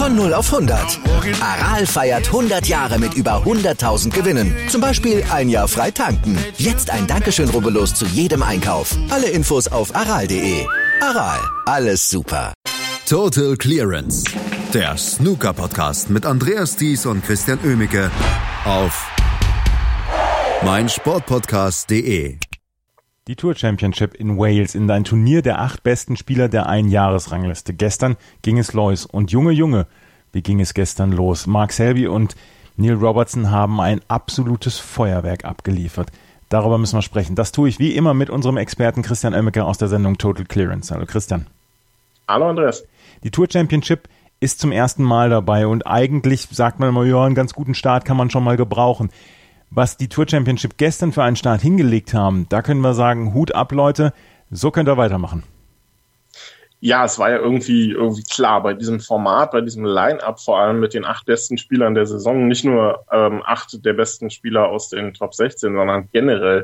Von 0 auf 100. Aral feiert 100 Jahre mit über 100.000 Gewinnen. Zum Beispiel ein Jahr frei tanken. Jetzt ein Dankeschön, rubbellos zu jedem Einkauf. Alle Infos auf aral.de. Aral, alles super. Total Clearance. Der Snooker-Podcast mit Andreas Thies und Christian Oemicke auf meinsportpodcast.de. Die Tour Championship in Wales, in ein Turnier der 8 besten Spieler der Einjahresrangliste. Gestern ging es los. Und Junge, wie ging es gestern los? Mark Selby und Neil Robertson haben ein absolutes Feuerwerk abgeliefert. Darüber müssen wir sprechen. Das tue ich wie immer mit unserem Experten Christian Oemicke aus der Sendung Total Clearance. Hallo Christian. Hallo Andreas. Die Tour Championship ist zum ersten Mal dabei und eigentlich sagt man immer, ja, einen ganz guten Start kann man schon mal gebrauchen. Was die Tour Championship gestern für einen Start hingelegt haben, da können wir sagen, Hut ab, Leute, so könnt ihr weitermachen. Ja, es war ja irgendwie klar, bei diesem Format, bei diesem Line-Up, vor allem mit den 8 besten Spielern der Saison, nicht nur 8 der besten Spieler aus den Top 16, sondern generell,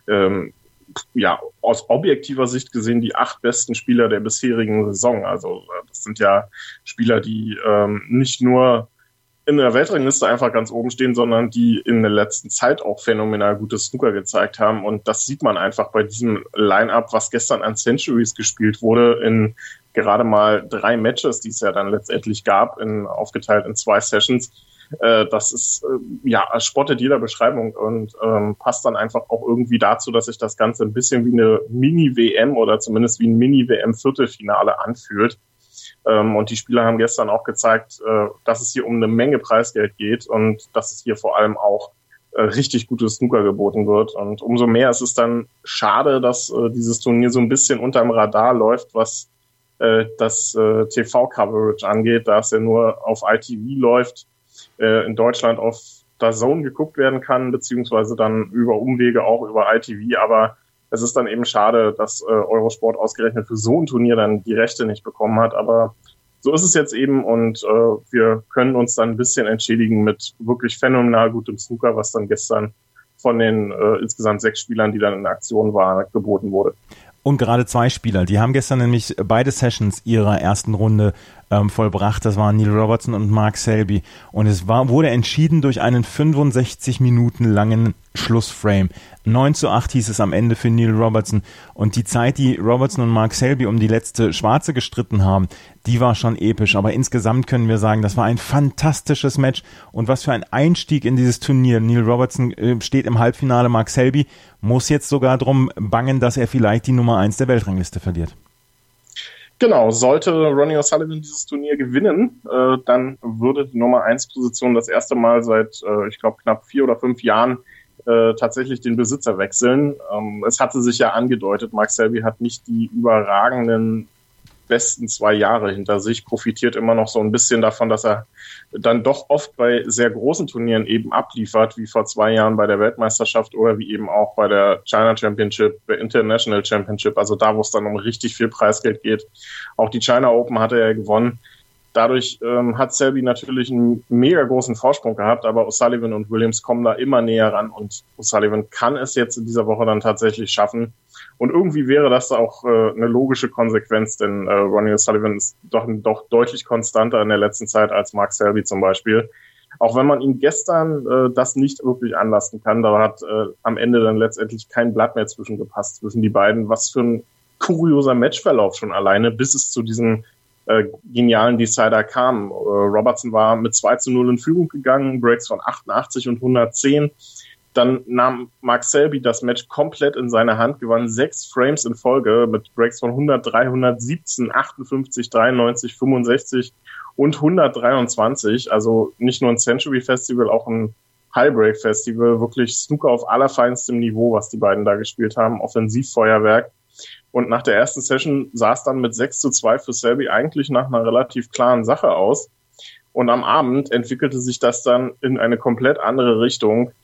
aus objektiver Sicht gesehen, die 8 besten Spieler der bisherigen Saison. Also das sind ja Spieler, die nicht nur in der Weltrangliste einfach ganz oben stehen, sondern die in der letzten Zeit auch phänomenal gutes Snooker gezeigt haben. Und das sieht man einfach bei diesem Line-Up, was gestern an Centuries gespielt wurde, in gerade mal 3 Matches, die es ja dann letztendlich gab, aufgeteilt in 2 Sessions. Das ist, spottet jeder Beschreibung und passt dann einfach auch irgendwie dazu, dass sich das Ganze ein bisschen wie eine Mini-WM oder zumindest wie ein Mini-WM-Viertelfinale anfühlt. Und die Spieler haben gestern auch gezeigt, dass es hier um eine Menge Preisgeld geht und dass es hier vor allem auch richtig gutes Snooker geboten wird. Und umso mehr ist es dann schade, dass dieses Turnier so ein bisschen unterm Radar läuft, was das TV-Coverage angeht, da es ja nur auf ITV läuft, in Deutschland auf DAZN geguckt werden kann, beziehungsweise dann über Umwege auch über ITV, aber es ist dann eben schade, dass Eurosport ausgerechnet für so ein Turnier dann die Rechte nicht bekommen hat. Aber so ist es jetzt eben und wir können uns dann ein bisschen entschädigen mit wirklich phänomenal gutem Snooker, was dann gestern von den insgesamt 6 Spielern, die dann in Aktion waren, geboten wurde. Und gerade 2 Spieler, die haben gestern nämlich beide Sessions ihrer ersten Runde vollbracht. Das waren Neil Robertson und Mark Selby. Und es wurde entschieden durch einen 65 Minuten langen Schlussframe. 9:8 hieß es am Ende für Neil Robertson. Und die Zeit, die Robertson und Mark Selby um die letzte Schwarze gestritten haben, die war schon episch. Aber insgesamt können wir sagen, das war ein fantastisches Match. Und was für ein Einstieg in dieses Turnier. Neil Robertson steht im Halbfinale, Mark Selby muss jetzt sogar drum bangen, dass er vielleicht die Nummer 1 der Weltrangliste verliert. Genau, sollte Ronnie O'Sullivan dieses Turnier gewinnen, dann würde die Nummer 1 Position das erste Mal seit, ich glaube, knapp 4 oder 5 Jahren tatsächlich den Besitzer wechseln. Es hatte sich ja angedeutet, Mark Selby hat nicht die überragenden besten 2 Jahre hinter sich, profitiert immer noch so ein bisschen davon, dass er dann doch oft bei sehr großen Turnieren eben abliefert, wie vor 2 Jahren bei der Weltmeisterschaft oder wie eben auch bei der China Championship, der International Championship, also da, wo es dann um richtig viel Preisgeld geht. Auch die China Open hatte er gewonnen. Dadurch hat Selby natürlich einen mega großen Vorsprung gehabt, aber O'Sullivan und Williams kommen da immer näher ran und O'Sullivan kann es jetzt in dieser Woche dann tatsächlich schaffen. Und irgendwie wäre das auch eine logische Konsequenz, denn Ronnie O'Sullivan ist doch deutlich konstanter in der letzten Zeit als Mark Selby zum Beispiel. Auch wenn man ihm gestern das nicht wirklich anlasten kann, da hat am Ende dann letztendlich kein Blatt mehr zwischengepasst zwischen die beiden. Was für ein kurioser Matchverlauf schon alleine, bis es zu diesem genialen Decider kam. Robertson war mit 2:0 in Führung gegangen, Breaks von 88 und 110. Dann nahm Mark Selby das Match komplett in seine Hand, gewann 6 Frames in Folge mit Breaks von 103, 117, 58, 93, 65 und 123. Also nicht nur ein Century Festival, auch ein Highbreak Festival. Wirklich Snooker auf allerfeinstem Niveau, was die beiden da gespielt haben. Offensivfeuerwerk. Und nach der ersten Session sah es dann mit 6:2 für Selby eigentlich nach einer relativ klaren Sache aus. Und am Abend entwickelte sich das dann in eine komplett andere Richtung.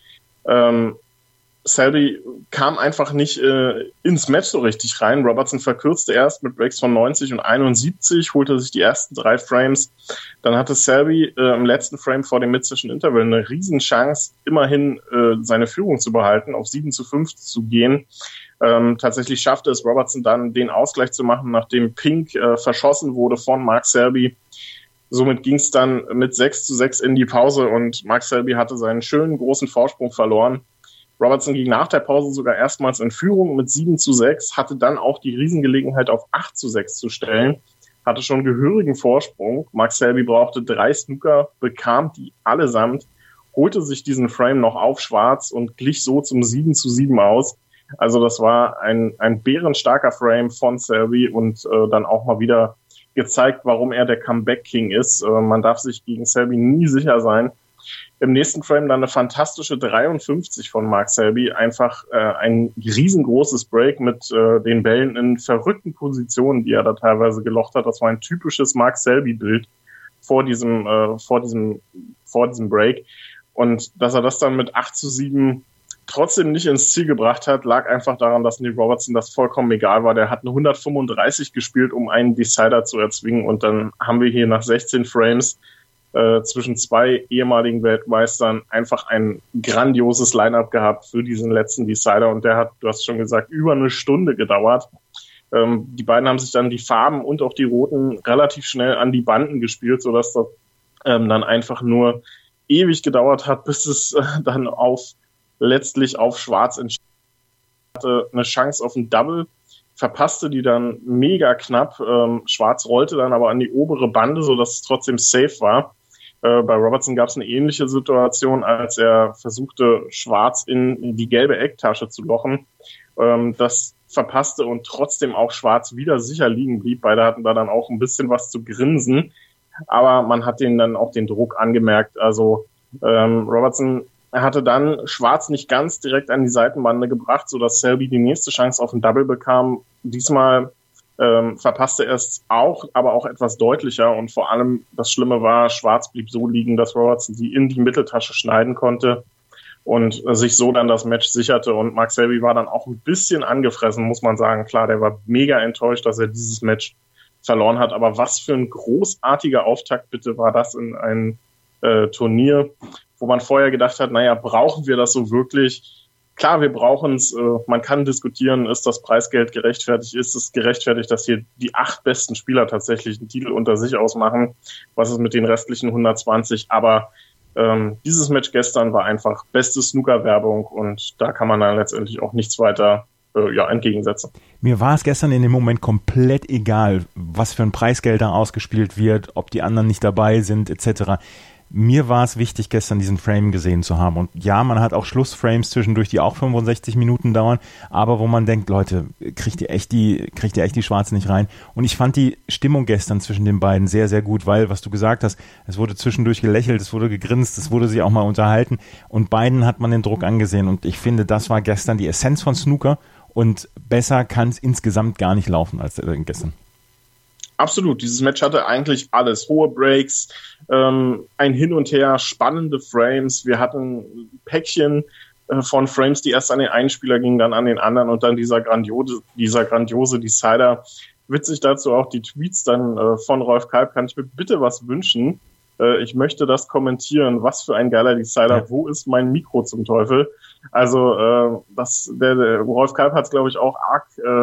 Selby kam einfach nicht ins Match so richtig rein. Robertson verkürzte erst mit Breaks von 90 und 71, holte sich die ersten 3 Frames. Dann hatte Selby im letzten Frame vor dem Mid-Session Interval eine Riesenchance, immerhin seine Führung zu behalten, auf 7:5 zu gehen. Tatsächlich schaffte es Robertson dann, den Ausgleich zu machen, nachdem Pink verschossen wurde von Mark Selby. Somit ging es dann mit 6-6 in die Pause und Mark Selby hatte seinen schönen großen Vorsprung verloren. Robertson ging nach der Pause sogar erstmals in Führung mit 7-6, hatte dann auch die Riesengelegenheit auf 8-6 zu stellen, hatte schon gehörigen Vorsprung. Mark Selby brauchte 3 Snooker, bekam die allesamt, holte sich diesen Frame noch auf schwarz und glich so zum 7-7 aus. Also das war ein bärenstarker Frame von Selby und dann auch mal wieder gezeigt, warum er der Comeback-King ist. Man darf sich gegen Selby nie sicher sein. Im nächsten Frame dann eine fantastische 53 von Mark Selby. Einfach ein riesengroßes Break mit den Bällen in verrückten Positionen, die er da teilweise gelocht hat. Das war ein typisches Mark Selby-Bild vor diesem Break. Und dass er das dann mit 8-7 trotzdem nicht ins Ziel gebracht hat, lag einfach daran, dass Neil Robertson das vollkommen egal war. Der hat eine 135 gespielt, um einen Decider zu erzwingen. Und dann haben wir hier nach 16 Frames zwischen 2 ehemaligen Weltmeistern einfach ein grandioses Line-Up gehabt für diesen letzten Decider. Und der hat, du hast schon gesagt, über eine Stunde gedauert. Die beiden haben sich dann die Farben und auch die Roten relativ schnell an die Banden gespielt, sodass das dann einfach nur ewig gedauert hat, bis es dann letztlich auf Schwarz entschieden hatte, eine Chance auf ein Double, verpasste die dann mega knapp. Schwarz rollte dann aber an die obere Bande, sodass es trotzdem safe war. Bei Robertson gab es eine ähnliche Situation, als er versuchte, Schwarz in die gelbe Ecktasche zu lochen. Das verpasste und trotzdem auch Schwarz wieder sicher liegen blieb. Beide hatten da dann auch ein bisschen was zu grinsen, aber man hat denen dann auch den Druck angemerkt. Also Robertson hatte dann Schwarz nicht ganz direkt an die Seitenbande gebracht, sodass Selby die nächste Chance auf ein Double bekam. Diesmal verpasste er es auch, aber auch etwas deutlicher. Und vor allem das Schlimme war, Schwarz blieb so liegen, dass Robertson sie in die Mitteltasche schneiden konnte und sich so dann das Match sicherte. Und Mark Selby war dann auch ein bisschen angefressen, muss man sagen. Klar, der war mega enttäuscht, dass er dieses Match verloren hat. Aber was für ein großartiger Auftakt bitte war das in ein Turnier, wo man vorher gedacht hat, naja, brauchen wir das so wirklich? Klar, wir brauchen es. Man kann diskutieren, ist das Preisgeld gerechtfertigt? Ist es gerechtfertigt, dass hier die 8 besten Spieler tatsächlich einen Titel unter sich ausmachen? Was ist mit den restlichen 120? Aber dieses Match gestern war einfach beste Snooker-Werbung und da kann man dann letztendlich auch nichts weiter entgegensetzen. Mir war es gestern in dem Moment komplett egal, was für ein Preisgeld da ausgespielt wird, ob die anderen nicht dabei sind, etc. Mir war es wichtig, gestern diesen Frame gesehen zu haben. Und ja, man hat auch Schlussframes zwischendurch, die auch 65 Minuten dauern, aber wo man denkt, Leute, kriegt ihr echt die Schwarzen nicht rein? Und ich fand die Stimmung gestern zwischen den beiden sehr, sehr gut, weil, was du gesagt hast, es wurde zwischendurch gelächelt, es wurde gegrinst, es wurde sich auch mal unterhalten und beiden hat man den Druck angesehen. Und ich finde, das war gestern die Essenz von Snooker und besser kann es insgesamt gar nicht laufen als gestern. Absolut, dieses Match hatte eigentlich alles. Hohe Breaks, ein Hin und Her, spannende Frames. Wir hatten ein Päckchen von Frames, die erst an den einen Spieler gingen, dann an den anderen und dann dieser grandiose Decider. Witzig dazu auch die Tweets dann von Rolf Kalb. Kann ich mir bitte was wünschen? Ich möchte das kommentieren. Was für ein geiler Decider. Ja. Wo ist mein Mikro zum Teufel? Also der Rolf Kalb hat es, glaube ich, auch arg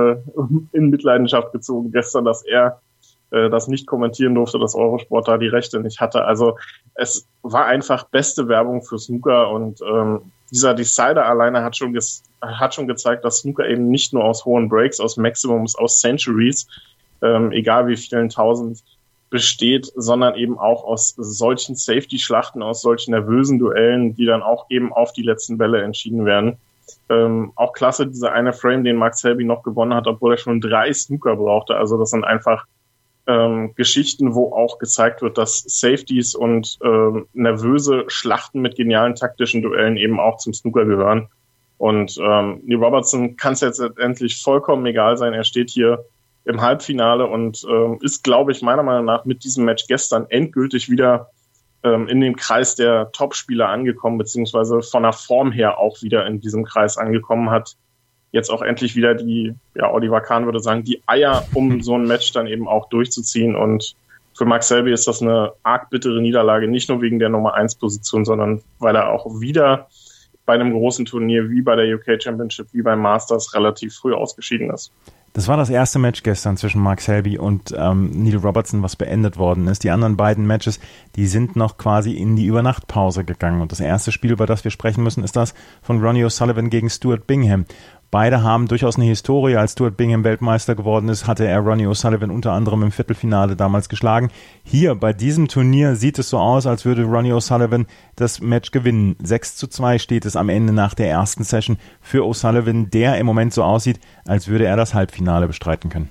in Mitleidenschaft gezogen gestern, dass er das nicht kommentieren durfte, dass Eurosport da die Rechte nicht hatte. Also es war einfach beste Werbung für Snooker und dieser Decider alleine hat schon gezeigt, dass Snooker eben nicht nur aus hohen Breaks, aus Maximums, aus Centuries, egal wie vielen Tausend besteht, sondern eben auch aus solchen Safety-Schlachten, aus solchen nervösen Duellen, die dann auch eben auf die letzten Bälle entschieden werden. Auch klasse, dieser eine Frame, den Mark Selby noch gewonnen hat, obwohl er schon 3 Snooker brauchte. Also das sind einfach Geschichten, wo auch gezeigt wird, dass Safeties und nervöse Schlachten mit genialen taktischen Duellen eben auch zum Snooker gehören. Und Neil Robertson kann es jetzt endlich vollkommen egal sein. Er steht hier im Halbfinale und ist, glaube ich, meiner Meinung nach mit diesem Match gestern endgültig wieder in dem Kreis der Topspieler angekommen, beziehungsweise von der Form her auch wieder in diesem Kreis angekommen, hat jetzt auch endlich wieder Oliver Kahn würde sagen, die Eier, um so ein Match dann eben auch durchzuziehen. Und für Mark Selby ist das eine arg bittere Niederlage, nicht nur wegen der Nummer 1 Position, sondern weil er auch wieder bei einem großen Turnier wie bei der UK Championship, wie beim Masters relativ früh ausgeschieden ist. Das war das erste Match gestern zwischen Mark Selby und Neil Robertson, was beendet worden ist. Die anderen beiden Matches, die sind noch quasi in die Übernachtpause gegangen. Und das erste Spiel, über das wir sprechen müssen, ist das von Ronnie O'Sullivan gegen Stuart Bingham. Beide haben durchaus eine Historie. Als Stuart Bingham Weltmeister geworden ist, hatte er Ronnie O'Sullivan unter anderem im Viertelfinale damals geschlagen. Hier bei diesem Turnier sieht es so aus, als würde Ronnie O'Sullivan das Match gewinnen. 6:2 steht es am Ende nach der ersten Session für O'Sullivan, der im Moment so aussieht, als würde er das Halbfinale bestreiten können.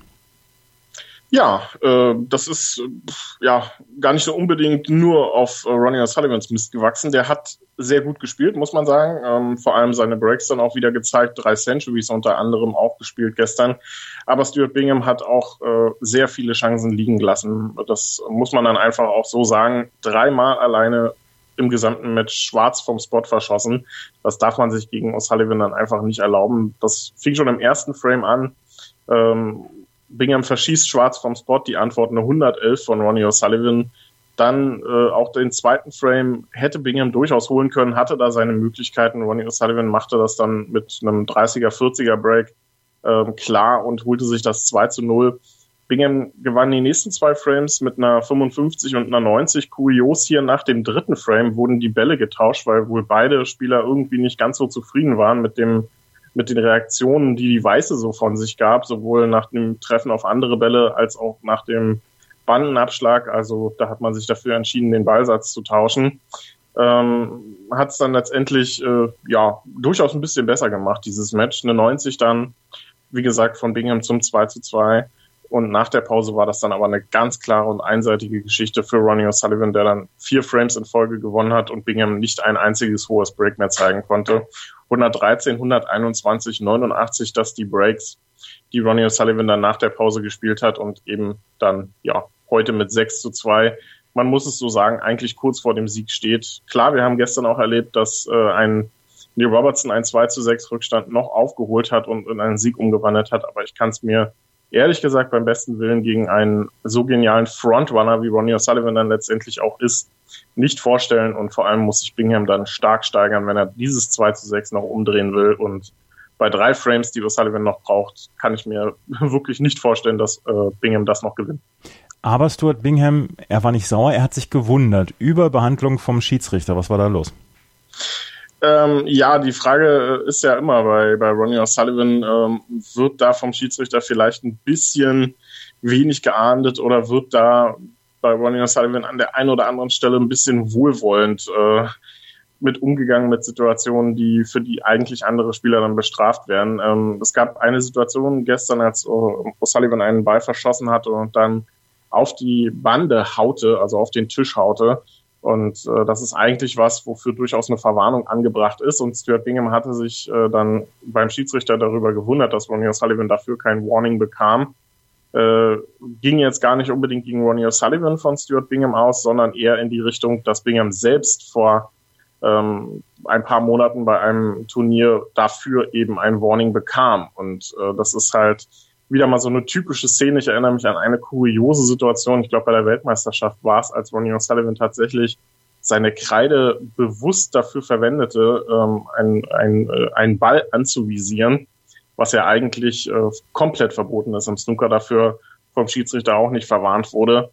Ja, das ist gar nicht so unbedingt nur auf Ronnie O'Sullivans Mist gewachsen. Der hat sehr gut gespielt, muss man sagen. Vor allem seine Breaks dann auch wieder gezeigt. 3 Centuries unter anderem auch gespielt gestern. Aber Stuart Bingham hat auch sehr viele Chancen liegen gelassen. Das muss man dann einfach auch so sagen. 3-mal alleine im gesamten Match schwarz vom Spot verschossen. Das darf man sich gegen O'Sullivan dann einfach nicht erlauben. Das fing schon im ersten Frame an. Bingham verschießt schwarz vom Spot, die Antwort eine 111 von Ronnie O'Sullivan. Dann auch den zweiten Frame hätte Bingham durchaus holen können, hatte da seine Möglichkeiten. Ronnie O'Sullivan machte das dann mit einem 30er, 40er Break klar und holte sich das 2:0. Bingham gewann die nächsten 2 Frames mit einer 55 und einer 90. Kurios hier nach dem dritten Frame wurden die Bälle getauscht, weil wohl beide Spieler irgendwie nicht ganz so zufrieden waren mit den Reaktionen, die Weiße so von sich gab, sowohl nach dem Treffen auf andere Bälle als auch nach dem Bandenabschlag. Also da hat man sich dafür entschieden, den Ballsatz zu tauschen. Hat es dann letztendlich durchaus ein bisschen besser gemacht, dieses Match. Eine 90 dann, wie gesagt, von Bingham zum 2:2. Und nach der Pause war das dann aber eine ganz klare und einseitige Geschichte für Ronnie O'Sullivan, der dann 4 Frames in Folge gewonnen hat und Bingham nicht ein einziges hohes Break mehr zeigen konnte. 113, 121, 89, das die Breaks, die Ronnie O'Sullivan dann nach der Pause gespielt hat und eben dann, heute mit 6:2. Man muss es so sagen, eigentlich kurz vor dem Sieg steht. Klar, wir haben gestern auch erlebt, dass ein Neil Robertson einen 2:6 Rückstand noch aufgeholt hat und in einen Sieg umgewandelt hat, aber ich kann es mir ehrlich gesagt beim besten Willen gegen einen so genialen Frontrunner, wie Ronnie O'Sullivan dann letztendlich auch ist, nicht vorstellen. Und vor allem muss sich Bingham dann stark steigern, wenn er dieses 2:6 noch umdrehen will. Und bei 3 Frames, die O'Sullivan noch braucht, kann ich mir wirklich nicht vorstellen, dass Bingham das noch gewinnt. Aber Stuart Bingham, er war nicht sauer, er hat sich gewundert über Behandlung vom Schiedsrichter. Was war da los? Die Frage ist ja immer bei Ronnie O'Sullivan, wird da vom Schiedsrichter vielleicht ein bisschen wenig geahndet oder wird da bei Ronnie O'Sullivan an der einen oder anderen Stelle ein bisschen wohlwollend mit umgegangen mit Situationen, die für die eigentlich andere Spieler dann bestraft werden. Es gab eine Situation gestern, als O'Sullivan einen Ball verschossen hatte und dann auf die Bande haute, also auf den Tisch haute. Und das ist eigentlich was, wofür durchaus eine Verwarnung angebracht ist. Und Stuart Bingham hatte sich dann beim Schiedsrichter darüber gewundert, dass Ronnie O'Sullivan dafür kein Warning bekam. Ging jetzt gar nicht unbedingt gegen Ronnie O'Sullivan von Stuart Bingham aus, sondern eher in die Richtung, dass Bingham selbst vor ein paar Monaten bei einem Turnier dafür eben ein Warning bekam. Und das ist halt wieder mal so eine typische Szene. Ich erinnere mich an eine kuriose Situation. Ich glaube, bei der Weltmeisterschaft war es, als Ronnie O'Sullivan tatsächlich seine Kreide bewusst dafür verwendete, einen Ball anzuvisieren, was ja eigentlich komplett verboten ist im Snooker, dafür vom Schiedsrichter auch nicht verwarnt wurde.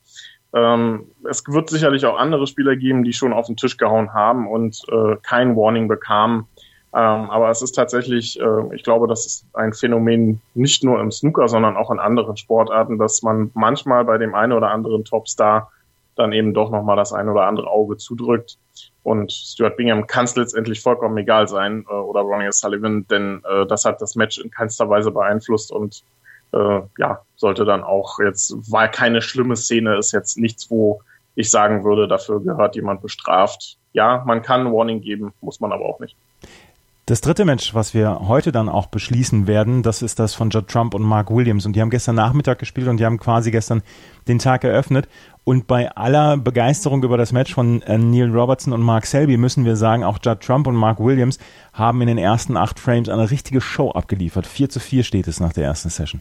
Es wird sicherlich auch andere Spieler geben, die schon auf den Tisch gehauen haben und kein Warning bekamen. Aber es ist tatsächlich, ich glaube, das ist ein Phänomen nicht nur im Snooker, sondern auch in anderen Sportarten, dass man manchmal bei dem einen oder anderen Topstar dann eben doch nochmal das ein oder andere Auge zudrückt. Und Stuart Bingham kann es letztendlich vollkommen egal sein, oder Ronnie O'Sullivan, denn das hat das Match in keinster Weise beeinflusst und sollte dann auch jetzt, war keine schlimme Szene, ist jetzt nichts, wo ich sagen würde, dafür gehört jemand bestraft. Ja, man kann ein Warning geben, muss man aber auch nicht. Das dritte Match, was wir heute dann auch beschließen werden, das ist das von Judd Trump und Mark Williams. Und die haben gestern Nachmittag gespielt und die haben quasi gestern den Tag eröffnet. Und bei aller Begeisterung über das Match von Neil Robertson und Mark Selby müssen wir sagen, auch Judd Trump und Mark Williams haben in den ersten 8 Frames eine richtige Show abgeliefert. 4:4 steht es nach der ersten Session.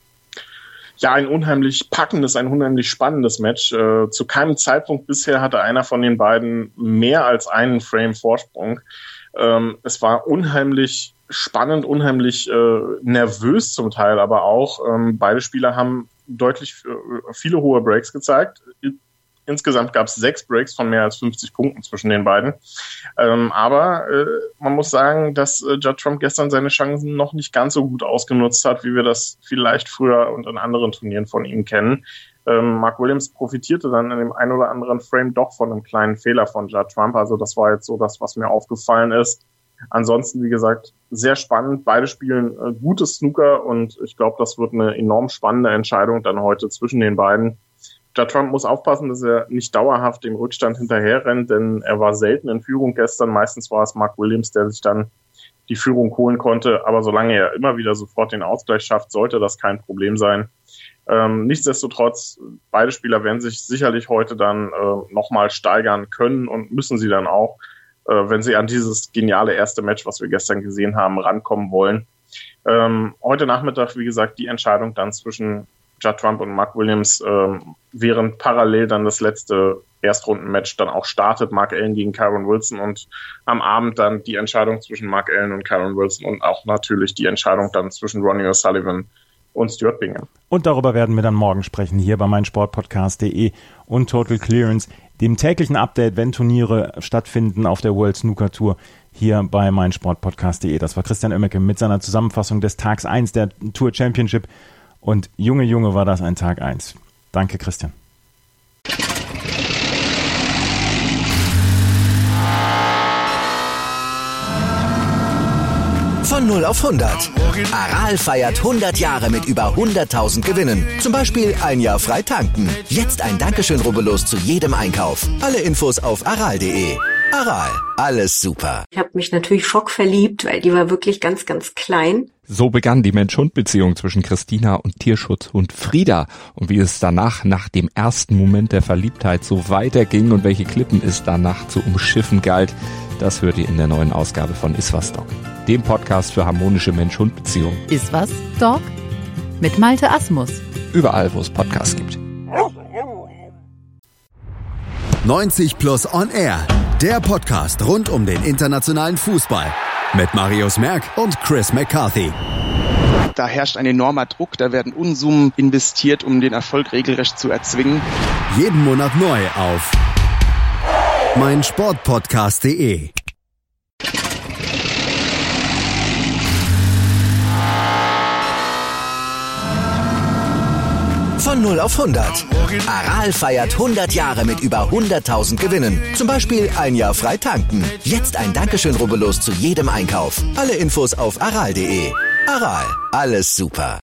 Ja, ein unheimlich packendes, ein unheimlich spannendes Match. Zu keinem Zeitpunkt bisher hatte einer von den beiden mehr als einen Frame Vorsprung. Es war unheimlich spannend, unheimlich nervös zum Teil, aber auch beide Spieler haben deutlich viele hohe Breaks gezeigt. Insgesamt gab es 6 Breaks von mehr als 50 Punkten zwischen den beiden. Aber man muss sagen, dass Judd Trump gestern seine Chancen noch nicht ganz so gut ausgenutzt hat, wie wir das vielleicht früher und in anderen Turnieren von ihm kennen. Mark Williams profitierte dann in dem einen oder anderen Frame doch von einem kleinen Fehler von Judd Trump. Also das war jetzt so das, was mir aufgefallen ist. Ansonsten, wie gesagt, sehr spannend. Beide spielen gutes Snooker und ich glaube, das wird eine enorm spannende Entscheidung dann heute zwischen den beiden. Judd Trump muss aufpassen, dass er nicht dauerhaft dem Rückstand hinterher rennt, denn er war selten in Führung gestern. Meistens war es Mark Williams, der sich dann die Führung holen konnte. Aber solange er immer wieder sofort den Ausgleich schafft, sollte das kein Problem sein. Nichtsdestotrotz, beide Spieler werden sich sicherlich heute dann nochmal steigern können und müssen sie dann auch, wenn sie an dieses geniale erste Match, was wir gestern gesehen haben, rankommen wollen. Heute Nachmittag, wie gesagt, die Entscheidung dann zwischen Judd Trump und Mark Williams, während parallel dann das letzte Erstrundenmatch dann auch startet, Mark Allen gegen Kyron Wilson und am Abend dann die Entscheidung zwischen Mark Allen und Kyron Wilson und auch natürlich die Entscheidung dann zwischen Ronnie O'Sullivan und Stuart Bingham. Und darüber werden wir dann morgen sprechen, hier bei meinsportpodcast.de und Total Clearance, dem täglichen Update, wenn Turniere stattfinden auf der World Snooker Tour, hier bei meinsportpodcast.de. Das war Christian Oemmeke mit seiner Zusammenfassung des Tags 1 der Tour Championship. Und Junge, war das ein Tag 1. Danke, Christian. Von 0 auf 100. Aral feiert 100 Jahre mit über 100.000 Gewinnen. Zum Beispiel ein Jahr frei tanken. Jetzt ein Dankeschön, rubbellos zu jedem Einkauf. Alle Infos auf aral.de. Aral, alles super. Ich habe mich natürlich schockverliebt, weil die war wirklich ganz, ganz klein. So begann die Mensch-Hund-Beziehung zwischen Christina und Tierschutzhund Frieda. Und wie es danach, nach dem ersten Moment der Verliebtheit, so weiterging und welche Klippen es danach zu umschiffen galt, das hört ihr in der neuen Ausgabe von Iswas Dog, dem Podcast für harmonische Mensch-Hund-Beziehungen. Iswas Dog mit Malte Asmus. Überall, wo es Podcasts gibt. 90 Plus On Air, der Podcast rund um den internationalen Fußball mit Marius Merck und Chris McCarthy. Da herrscht ein enormer Druck, da werden Unsummen investiert, um den Erfolg regelrecht zu erzwingen. Jeden Monat neu auf meinsportpodcast.de. Von 0 auf 100. Aral feiert 100 Jahre mit über 100.000 Gewinnen. Zum Beispiel ein Jahr frei tanken. Jetzt ein Dankeschön, rubbellos zu jedem Einkauf. Alle Infos auf aral.de. Aral, alles super.